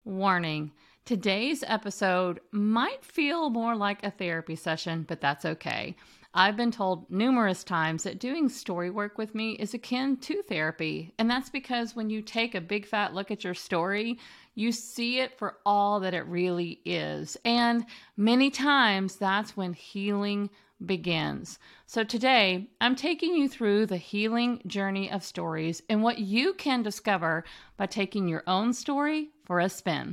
Warning, today's episode might feel more like a therapy session, but that's okay. I've been told numerous times that doing story work with me is akin to therapy, and that's because when you take a big fat look at your story, you see it for all that it really is. And many times that's when healing begins. So today, I'm taking you through the healing journey of stories and what you can discover by taking your own story for a spin.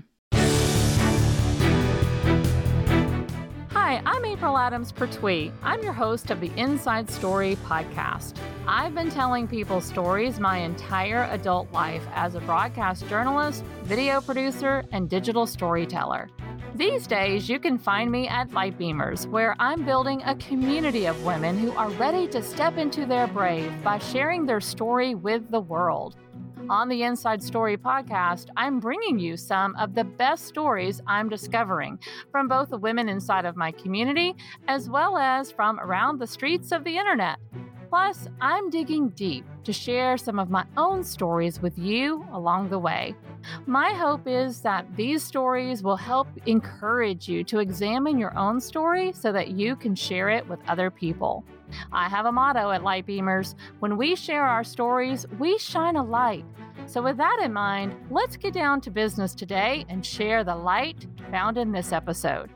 Hi, I'm April Adams-Pertwee. I'm your host of the Inside Story podcast. I've been telling people stories my entire adult life as a broadcast journalist, video producer, and digital storyteller. These days, you can find me at Lightbeamers, where I'm building a community of women who are ready to step into their brave by sharing their story with the world. On the Inside Story podcast, I'm bringing you some of the best stories I'm discovering from both the women inside of my community as well as from around the streets of the internet. Plus, I'm digging deep to share some of my own stories with you along the way. My hope is that these stories will help encourage you to examine your own story so that you can share it with other people. I have a motto at Lightbeamers: when we share our stories, we shine a light. So with that in mind, let's get down to business today and share the light found in this episode.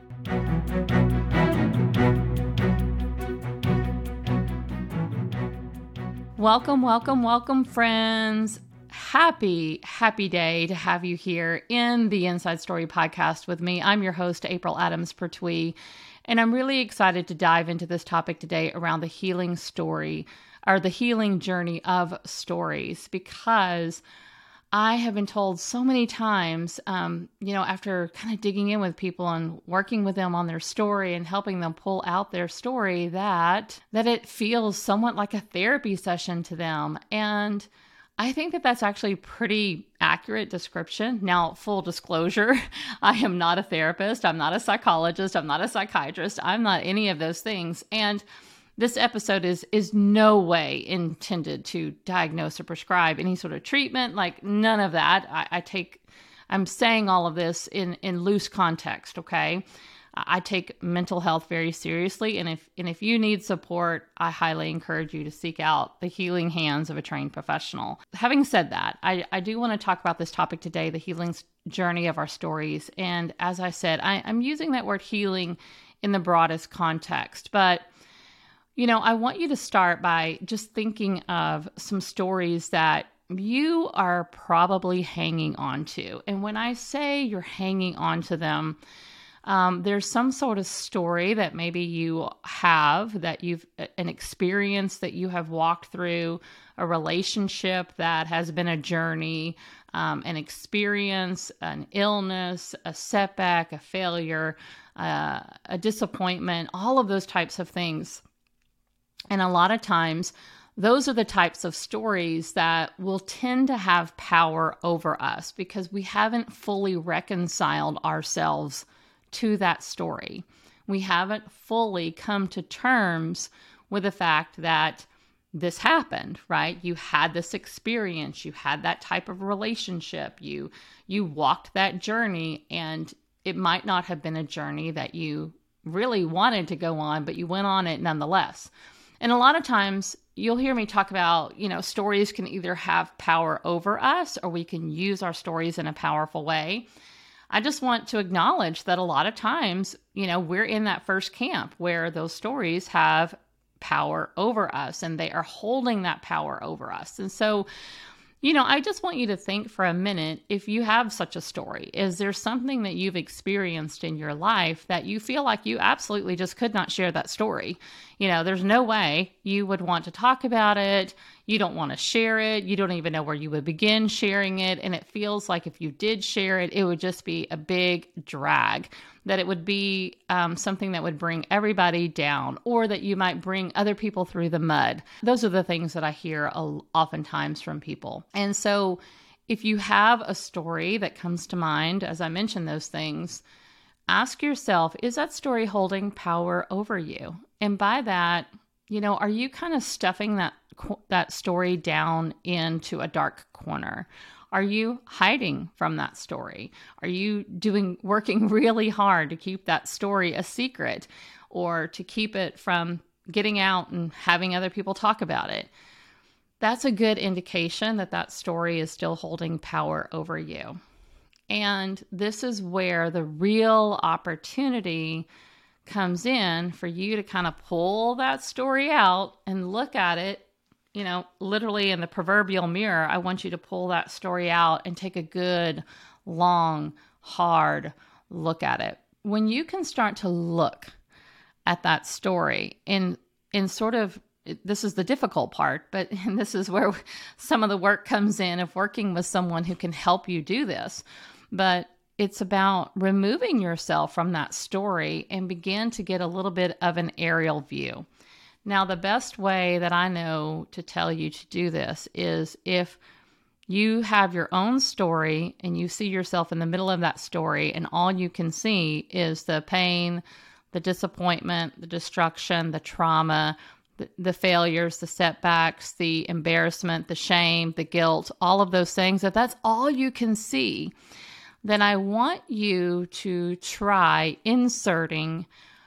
Welcome, friends. Happy day to have you here in the Inside Story podcast with me. I'm your host, April Adams-Pertwee, and I'm really excited to dive into this topic today around the healing story, or the healing journey of stories, because I have been told so many times, after kind of digging in with people and working with them on their story and helping them pull out their story, that it feels somewhat like a therapy session to them. And I think that that's actually a pretty accurate description. Now, full disclosure, I am not a therapist. I'm not a psychologist. I'm not a psychiatrist. I'm not any of those things. And this episode is no way intended to diagnose or prescribe any sort of treatment, like none of that. I'm saying all of this in loose context, okay? I take mental health very seriously, and if you need support, I highly encourage you to seek out the healing hands of a trained professional. Having said that, I do want to talk about this topic today, the healing journey of our stories. And as I said, I'm using that word healing in the broadest context, but I want you to start by just thinking of some stories that you are probably hanging on to. And when I say you're hanging on to them, there's some sort of story that maybe you have, that you've an experience that you have walked through, a relationship that has been a journey, an experience, an illness, a setback, a failure, a disappointment, all of those types of things. And a lot of times, those are the types of stories that will tend to have power over us because we haven't fully reconciled ourselves to that story. We haven't fully come to terms with the fact that this happened, right? You had this experience, you had that type of relationship, you walked that journey, and it might not have been a journey that you really wanted to go on, but you went on it nonetheless. And a lot of times you'll hear me talk about, stories can either have power over us or we can use our stories in a powerful way. I just want to acknowledge that a lot of times, we're in that first camp where those stories have power over us and they are holding that power over us. And so, I just want you to think for a minute, if you have such a story, is there something that you've experienced in your life that you feel like you absolutely just could not share that story? There's no way you would want to talk about it. You don't want to share it. You don't even know where you would begin sharing it. And it feels like if you did share it, it would just be a big drag, that it would be something that would bring everybody down, or that you might bring other people through the mud. Those are the things that I hear oftentimes from people. And so if you have a story that comes to mind, as I mentioned those things, ask yourself, is that story holding power over you? And by that, are you kind of stuffing that story down into a dark corner? Are you hiding from that story? Are you working really hard to keep that story a secret or to keep it from getting out and having other people talk about it? That's a good indication that that story is still holding power over you. And this is where the real opportunity comes in for you to kind of pull that story out and look at it, literally in the proverbial mirror. I want you to pull that story out and take a good, long, hard look at it. When you can start to look at that story in sort of, this is the difficult part, but this is where some of the work comes in of working with someone who can help you do this. But it's about removing yourself from that story and begin to get a little bit of an aerial view. Now, the best way that I know to tell you to do this is if you have your own story and you see yourself in the middle of that story and all you can see is the pain, the disappointment, the destruction, the trauma, the failures, the setbacks, the embarrassment, the shame, the guilt, all of those things, if that's all you can see, then I want you to try inserting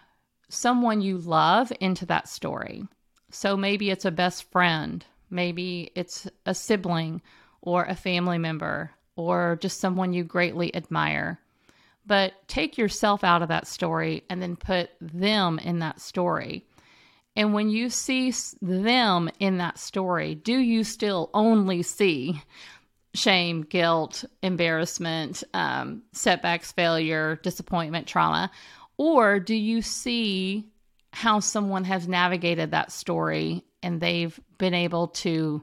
someone you love into that story. So maybe it's a best friend, maybe it's a sibling or a family member or just someone you greatly admire. But take yourself out of that story and then put them in that story. And when you see them in that story, do you still only see shame, guilt, embarrassment, setbacks, failure, disappointment, trauma? Or do you see how someone has navigated that story and they've been able to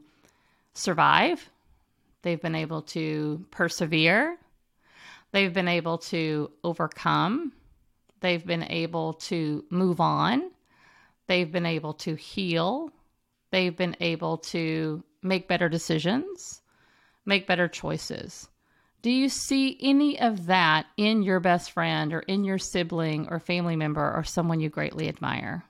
survive? They've been able to persevere. They've been able to overcome. They've been able to move on. They've been able to heal. They've been able to make better decisions, make better choices. Do you see any of that in your best friend or in your sibling or family member or someone you greatly admire?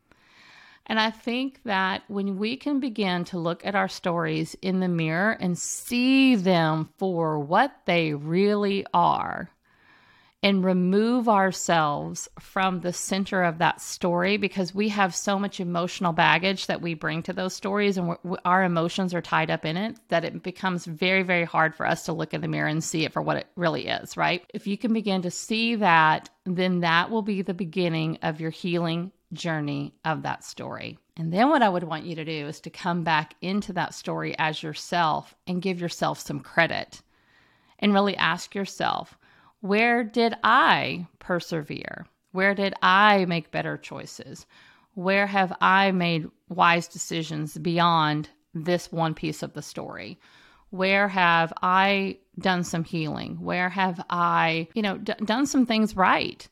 And I think that when we can begin to look at our stories in the mirror and see them for what they really are, and remove ourselves from the center of that story, because we have so much emotional baggage that we bring to those stories and our emotions are tied up in it, that it becomes very, very hard for us to look in the mirror and see it for what it really is, right? If you can begin to see that, then that will be the beginning of your healing journey of that story. And then what I would want you to do is to come back into that story as yourself and give yourself some credit and really ask yourself, where did I persevere? Where did I make better choices? Where have I made wise decisions beyond this one piece of the story? Where have I done some healing? Where have I, done some things right?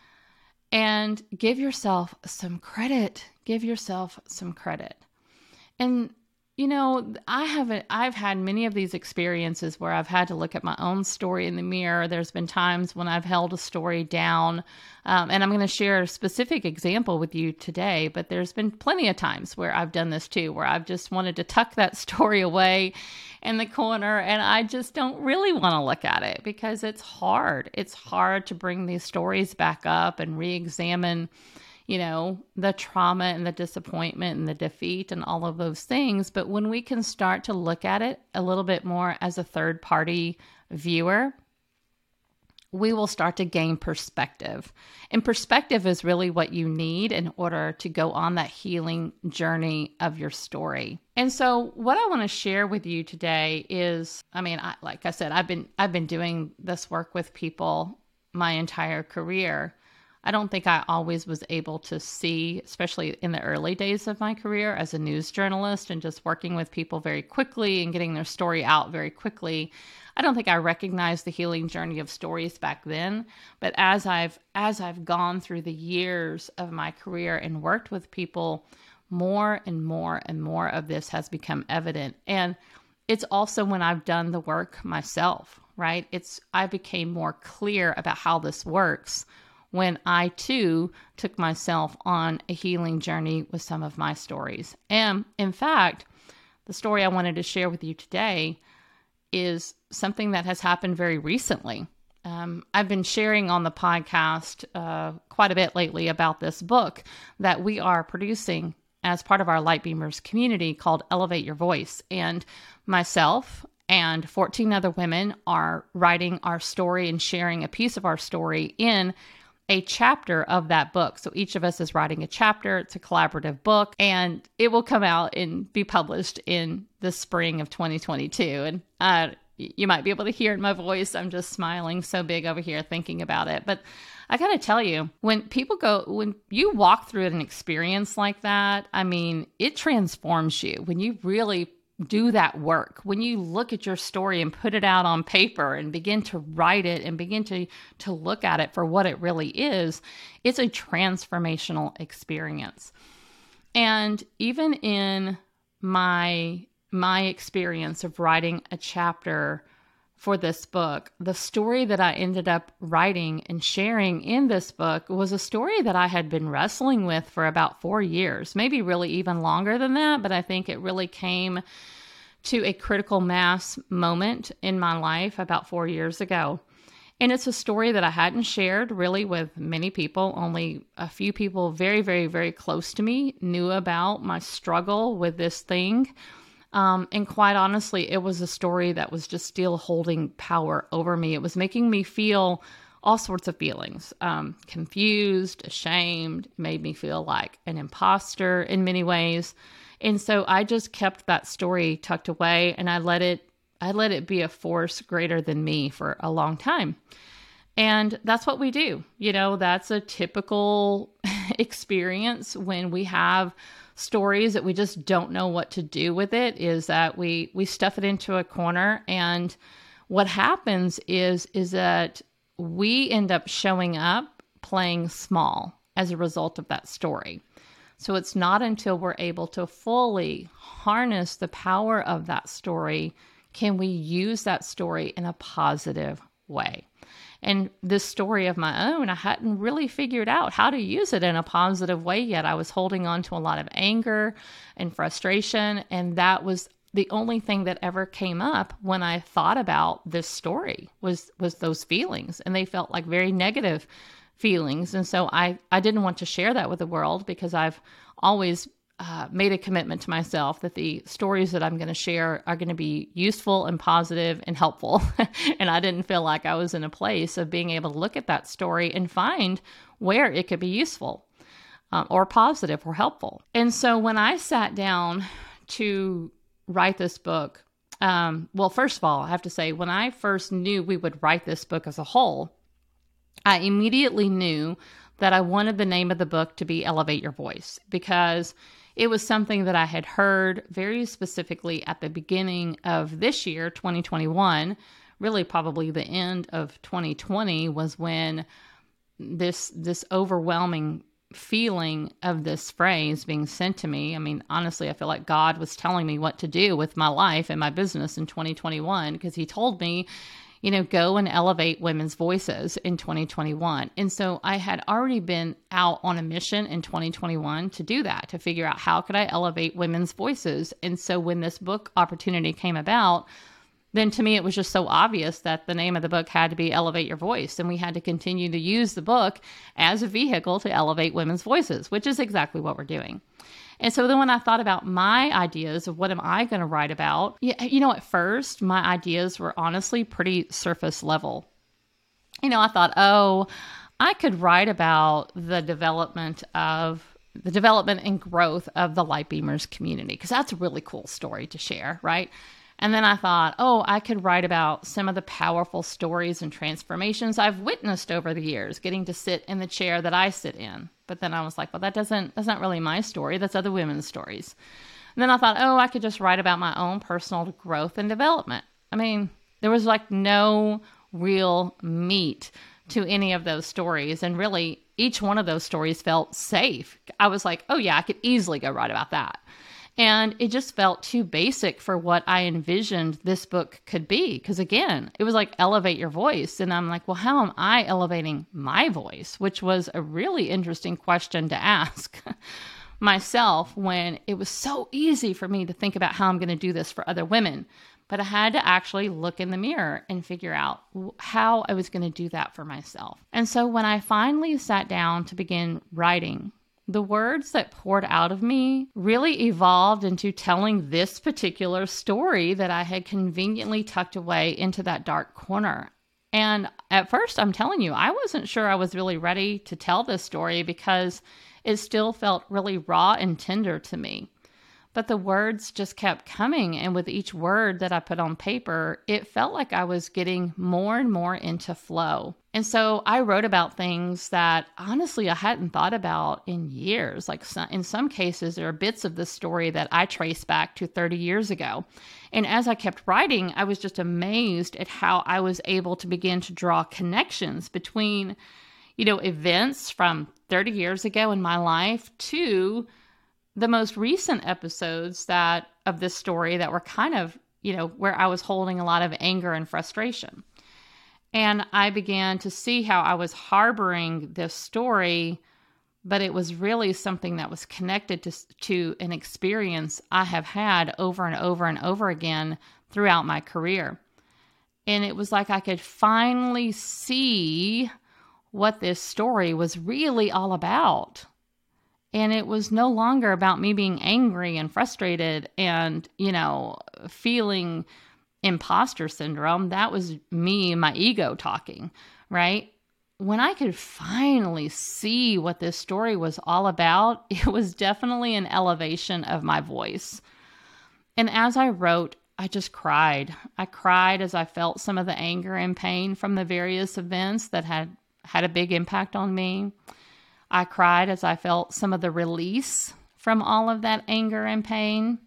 And give yourself some credit. Give yourself some credit. And I've had many of these experiences where I've had to look at my own story in the mirror. There's been times when I've held a story down, and I'm going to share a specific example with you today, but there's been plenty of times where I've done this too, where I've just wanted to tuck that story away in the corner, and I just don't really want to look at it because it's hard. It's hard to bring these stories back up and re-examine the trauma and the disappointment and the defeat and all of those things. But when we can start to look at it a little bit more as a third party viewer, we will start to gain perspective. And perspective is really what you need in order to go on that healing journey of your story. And so what I want to share with you today is, like I said, I've been doing this work with people my entire career. I don't think I always was able to see, especially in the early days of my career as a news journalist and just working with people very quickly and getting their story out very quickly. I don't think I recognized the healing journey of stories back then. But as I've gone through the years of my career and worked with people, more and more and more of this has become evident. And it's also when I've done the work myself, right? I became more clear about how this works when I too took myself on a healing journey with some of my stories. And in fact, the story I wanted to share with you today is something that has happened very recently. I've been sharing on the podcast quite a bit lately about this book that we are producing as part of our Lightbeamers community called Elevate Your Voice. And myself and 14 other women are writing our story and sharing a piece of our story in a chapter of that book. So each of us is writing a chapter. It's a collaborative book, and it will come out and be published in the spring of 2022. And you might be able to hear in my voice, I'm just smiling so big over here thinking about it. But I got to tell you, when you walk through an experience like that, I mean, it transforms you. When you really do that work, when you look at your story and put it out on paper and begin to write it and begin to look at it for what it really is, it's a transformational experience. And even in my experience of writing a chapter for this book, the story that I ended up writing and sharing in this book was a story that I had been wrestling with for about 4 years, maybe really even longer than that, but I think it really came to a critical mass moment in my life about 4 years ago. And it's a story that I hadn't shared really with many people. Only a few people very, very, very close to me knew about my struggle with this thing. And quite honestly, it was a story that was just still holding power over me. It was making me feel all sorts of feelings, confused, ashamed, made me feel like an imposter in many ways. And so I just kept that story tucked away, and I let it be a force greater than me for a long time. And that's what we do. You know, that's a typical experience when we have stories that we just don't know what to do with it, is that we stuff it into a corner. And what happens is that we end up showing up playing small as a result of that story. So it's not until we're able to fully harness the power of that story can we use that story in a positive way. And this story of my own, I hadn't really figured out how to use it in a positive way yet. I was holding on to a lot of anger and frustration, and that was the only thing that ever came up when I thought about this story was those feelings, and they felt like very negative feelings. And so I didn't want to share that with the world, because I've always made a commitment to myself that the stories that I'm going to share are going to be useful and positive and helpful. And I didn't feel like I was in a place of being able to look at that story and find where it could be useful or positive or helpful. And so when I sat down to write this book, well, first of all, I have to say, when I first knew we would write this book as a whole, I immediately knew that I wanted the name of the book to be Elevate Your Voice, because it was something that I had heard very specifically at the beginning of this year, 2021, really probably the end of 2020 was when this overwhelming feeling of this phrase being sent to me. I mean, honestly, I feel like God was telling me what to do with my life and my business in 2021, because he told me, you know, go and elevate women's voices in 2021. And so I had already been out on a mission in 2021 to do that, to figure out how could I elevate women's voices. And so when this book opportunity came about, then to me, it was just so obvious that the name of the book had to be Elevate Your Voice. And we had to continue to use the book as a vehicle to elevate women's voices, which is exactly what we're doing. And so then when I thought about my ideas of what am I going to write about, you know, at first, my ideas were honestly pretty surface level. You know, I thought, oh, I could write about the development and growth of the Lightbeamers community, because that's a really cool story to share, right? And then I thought, oh, I could write about some of the powerful stories and transformations I've witnessed over the years, getting to sit in the chair that I sit in. But then I was like, well, that's not really my story. That's other women's stories. And then I thought, oh, I could just write about my own personal growth and development. I mean, there was like no real meat to any of those stories. And really, each one of those stories felt safe. I was like, oh yeah, I could easily go write about that. And it just felt too basic for what I envisioned this book could be. Because again, it was like elevate your voice. And I'm like, well, how am I elevating my voice? Which was a really interesting question to ask myself when it was so easy for me to think about how I'm going to do this for other women. But I had to actually look in the mirror and figure out how I was going to do that for myself. And so when I finally sat down to begin writing, the words that poured out of me really evolved into telling this particular story that I had conveniently tucked away into that dark corner. And at first, I'm telling you, I wasn't sure I was really ready to tell this story because it still felt really raw and tender to me. But the words just kept coming, and with each word that I put on paper, it felt like I was getting more and more into flow. And so I wrote about things that honestly I hadn't thought about in years. Like in some cases, there are bits of the story that I trace back to 30 years ago. And as I kept writing, I was just amazed at how I was able to begin to draw connections between, events from 30 years ago in my life to the most recent episodes of this story that were kind of, where I was holding a lot of anger and frustration. And I began to see how I was harboring this story, but it was really something that was connected to an experience I have had over and over and over again throughout my career. And it was like I could finally see what this story was really all about. And it was no longer about me being angry and frustrated and, feeling imposter syndrome. That was me, my ego talking, right? When I could finally see what this story was all about, it was definitely an elevation of my voice. And as I wrote, I just cried. I cried as I felt some of the anger and pain from the various events that had a big impact on me. I cried as I felt some of the release from all of that anger and pain.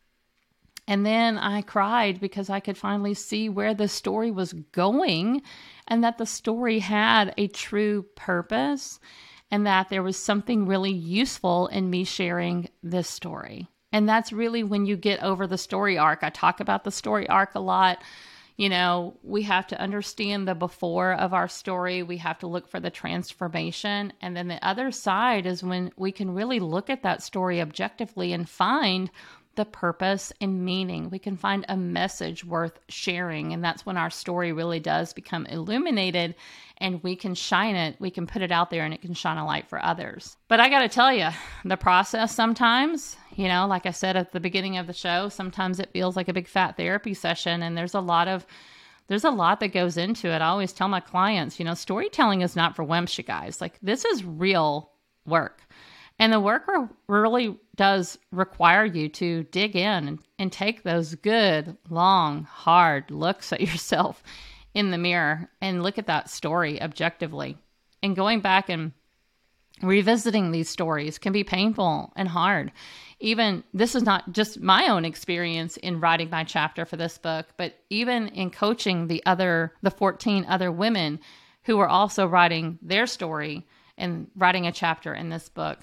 And then I cried because I could finally see where the story was going and that the story had a true purpose and that there was something really useful in me sharing this story. And that's really when you get over the story arc. I talk about the story arc a lot. We have to understand the before of our story. We have to look for the transformation. And then the other side is when we can really look at that story objectively and find the purpose and meaning. We can find a message worth sharing. And that's when our story really does become illuminated and we can shine it. We can put it out there and it can shine a light for others. But I got to tell you, the process sometimes, like I said at the beginning of the show, sometimes it feels like a big fat therapy session. And there's a lot that goes into it. I always tell my clients, storytelling is not for wimps, you guys. Like, this is real work. And the work really does require you to dig in and take those good, long, hard looks at yourself in the mirror and look at that story objectively. And going back and revisiting these stories can be painful and hard. Even this is not just my own experience in writing my chapter for this book, but even in coaching the 14 other women who were also writing their story and writing a chapter in this book.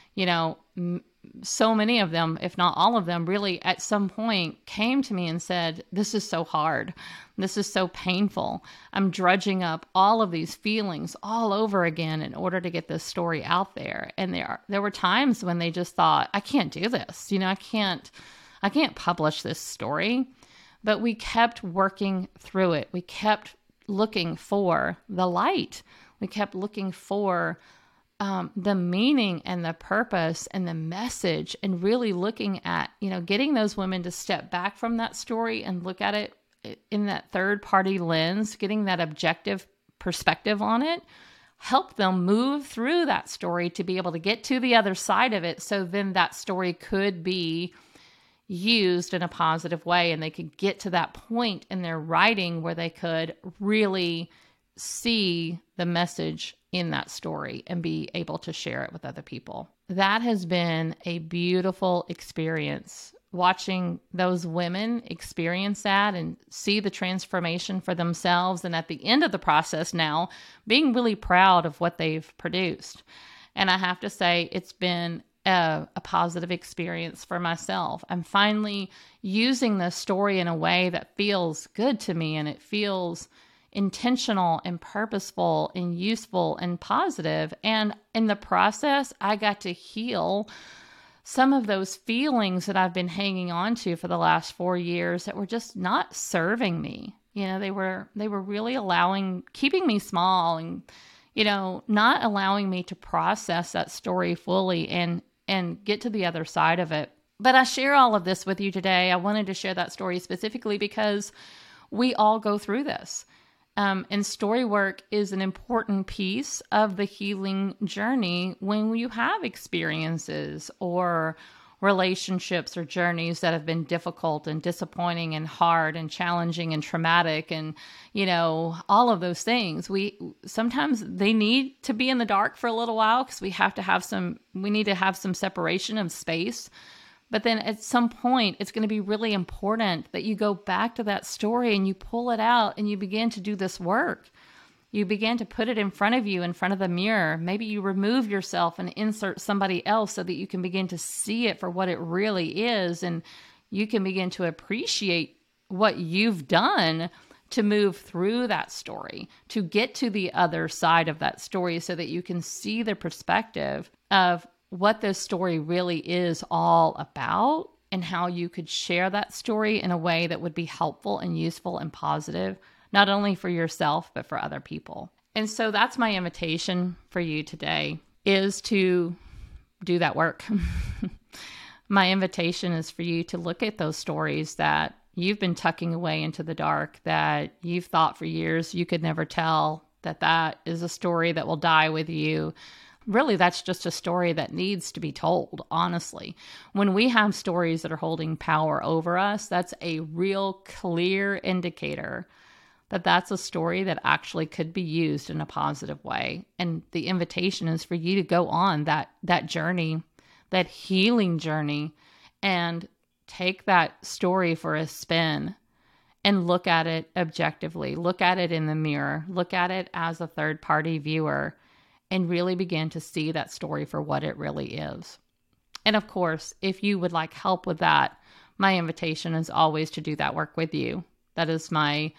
So many of them, if not all of them, really at some point came to me and said, this is so hard. This is so painful. I'm drudging up all of these feelings all over again in order to get this story out there. And there were times when they just thought, I can't do this. I can't publish this story. But we kept working through it. We kept looking for the light. We kept looking for the meaning and the purpose and the message, and really looking at, getting those women to step back from that story and look at it in that third party lens, getting that objective perspective on it, help them move through that story to be able to get to the other side of it. So then that story could be used in a positive way and they could get to that point in their writing where they could really see the message in that story and be able to share it with other people. That has been a beautiful experience, watching those women experience that and see the transformation for themselves. And at the end of the process now, being really proud of what they've produced. And I have to say, it's been a positive experience for myself. I'm finally using the story in a way that feels good to me, and it feels intentional and purposeful and useful and positive. And in the process, I got to heal some of those feelings that I've been hanging on to for the last 4 years that were just not serving me. They were really keeping me small and, not allowing me to process that story fully and get to the other side of it. But I share all of this with you today. I wanted to share that story specifically because we all go through this. And story work is an important piece of the healing journey when you have experiences or relationships or journeys that have been difficult and disappointing and hard and challenging and traumatic and, all of those things. Sometimes they need to be in the dark for a little while because we need to have some separation of space. But then at some point, it's going to be really important that you go back to that story and you pull it out and you begin to do this work. You begin to put it in front of you, in front of the mirror. Maybe you remove yourself and insert somebody else so that you can begin to see it for what it really is. And you can begin to appreciate what you've done to move through that story, to get to the other side of that story so that you can see the perspective of what this story really is all about and how you could share that story in a way that would be helpful and useful and positive, not only for yourself, but for other people. And so that's my invitation for you today, is to do that work. My invitation is for you to look at those stories that you've been tucking away into the dark, that you've thought for years you could never tell, that is a story that will die with you. Really, that's just a story that needs to be told, honestly. When we have stories that are holding power over us, that's a real clear indicator that that's a story that actually could be used in a positive way. And the invitation is for you to go on that journey, that healing journey, and take that story for a spin and look at it objectively. Look at it in the mirror. Look at it as a third-party viewer and really begin to see that story for what it really is. And of course, if you would like help with that, my invitation is always to do that work with you. That is my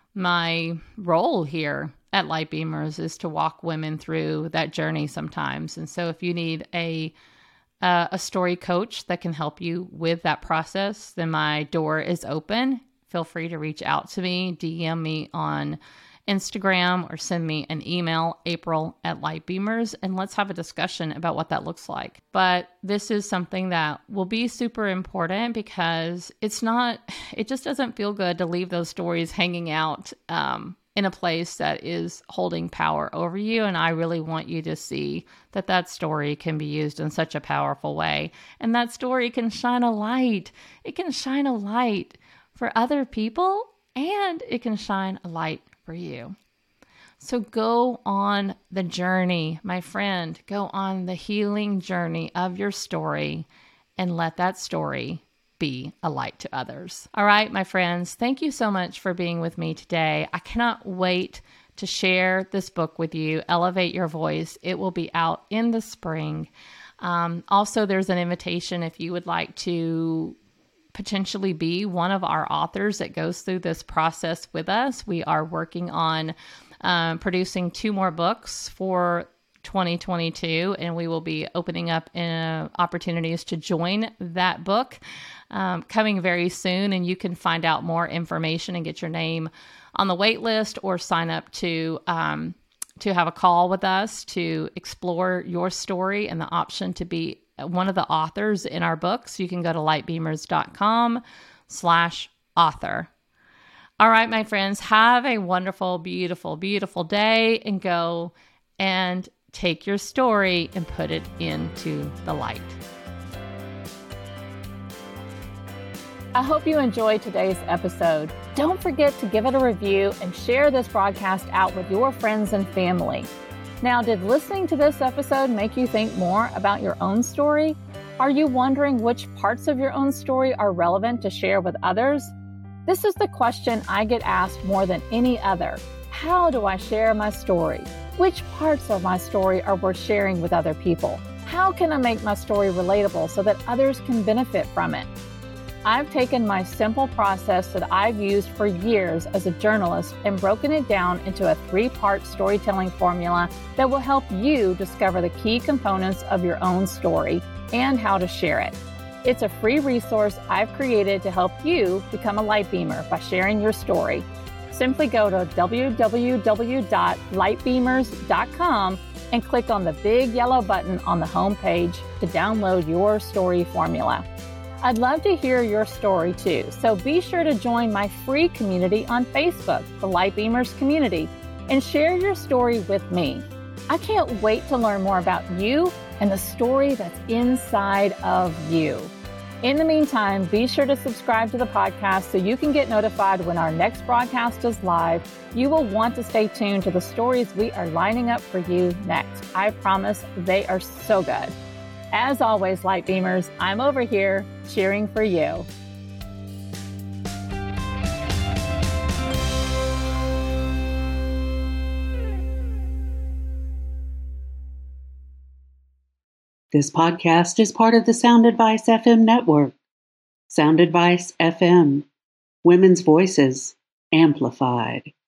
role here at Light Beamers, is to walk women through that journey sometimes. And so if you need a story coach that can help you with that process, then my door is open. Feel free to reach out to me, DM me on Instagram, or send me an email, April@LightBeamers, and let's have a discussion about what that looks like. But this is something that will be super important because it just doesn't feel good to leave those stories hanging out in a place that is holding power over you. And I really want you to see that story can be used in such a powerful way. And that story can shine a light. It can shine a light for other people, and it can shine a light for you. So go on the journey, my friend. Go on the healing journey of your story and let that story be a light to others. All right, my friends, thank you so much for being with me today. I cannot wait to share this book with you, Elevate Your Voice. It will be out in the spring. Also, there's an invitation if you would like to potentially be one of our authors that goes through this process with us. We are working on producing 2 more books for 2022, and we will be opening up opportunities to join that book coming very soon. And you can find out more information and get your name on the wait list, or sign up to have a call with us to explore your story and the option to be one of the authors in our books. You can go to lightbeamers.com/author. All right, my friends, have a wonderful, beautiful, beautiful day, and go and take your story and put it into the light. I hope you enjoyed today's episode. Don't forget to give it a review and share this broadcast out with your friends and family. Now, did listening to this episode make you think more about your own story? Are you wondering which parts of your own story are relevant to share with others? This is the question I get asked more than any other. How do I share my story? Which parts of my story are worth sharing with other people? How can I make my story relatable so that others can benefit from it? I've taken my simple process that I've used for years as a journalist and broken it down into a 3-part storytelling formula that will help you discover the key components of your own story and how to share it. It's a free resource I've created to help you become a light beamer by sharing your story. Simply go to www.lightbeamers.com and click on the big yellow button on the homepage to download your story formula. I'd love to hear your story too, so be sure to join my free community on Facebook, the Light Beamers Community, and share your story with me. I can't wait to learn more about you and the story that's inside of you. In the meantime, be sure to subscribe to the podcast so you can get notified when our next broadcast is live. You will want to stay tuned to the stories we are lining up for you next. I promise they are so good. As always, Light Beamers, I'm over here cheering for you. This podcast is part of the Sound Advice FM network. Sound Advice FM. Women's voices amplified.